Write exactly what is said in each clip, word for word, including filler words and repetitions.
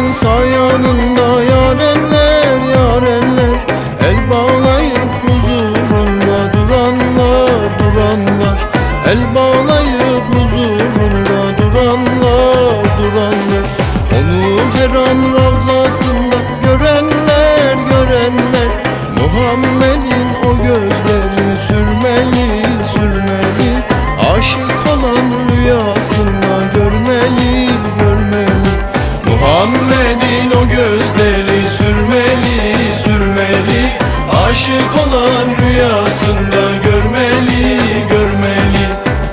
Muhammed'in sayanında yarenler yarenler, el bağlayıp huzurunda duranlar duranlar, el bağlayıp huzurunda duranlar duranlar. Onu her an ravzasında görenler görenler, Muhammed'in o gözleri sürmeli sürmeli, aşık olan rüyasında görmeli görmeli. Muhammed'in o gözleri sürmeli sürmeli, aşık olan rüyasında görmeli görmeli.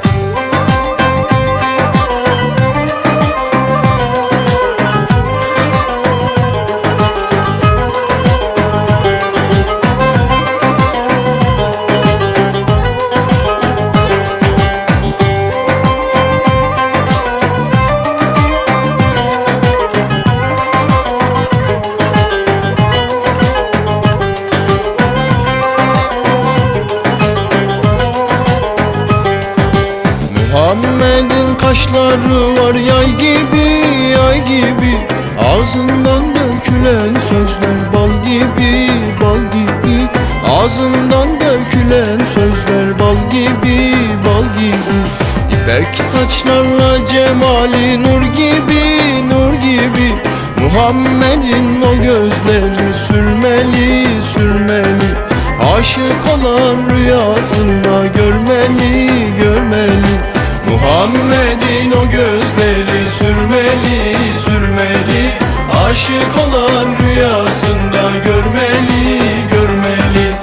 Muhammed'in kaşları var yay gibi yay gibi, ağzından dökülen sözler bal gibi bal gibi, ağzından dökülen sözler bal gibi bal gibi. İpek saçlarla cemali nur gibi nur gibi, Muhammed'in o gözleri sürmeli sürmeli, aşık olan rüyasında görmeli görmeli. Muhammed'in o gözleri sürmeli sürmeli, aşık olan rüyasında görmeli görmeli.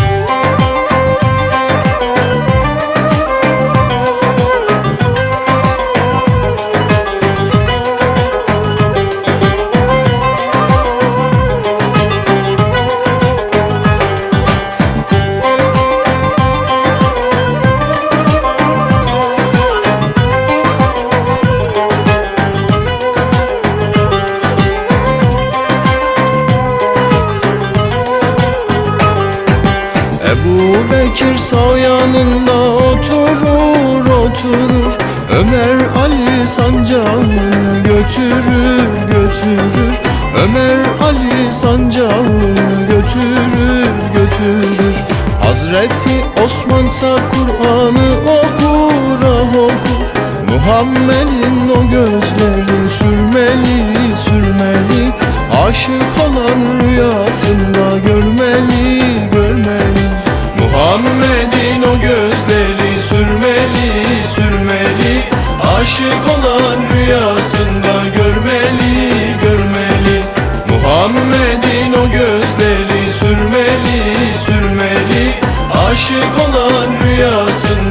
Ebu Bekir sağ yanında oturur oturur, Ömer Ali sancağını götürür götürür, Ömer Ali sancağını götürür götürür. Hazreti Osman'sa Kur'an'ı okur ah okur, Muhammed'in o gözleri sürmeli sürmeli, aşık olan rüyasında görmeli görmeli. Muhammed'in o gözleri sürmeli sürmeli, aşık olan rüyasında görmeli görmeli. Muhammed'in o gözleri sürmeli sürmeli, aşık olan rüyasında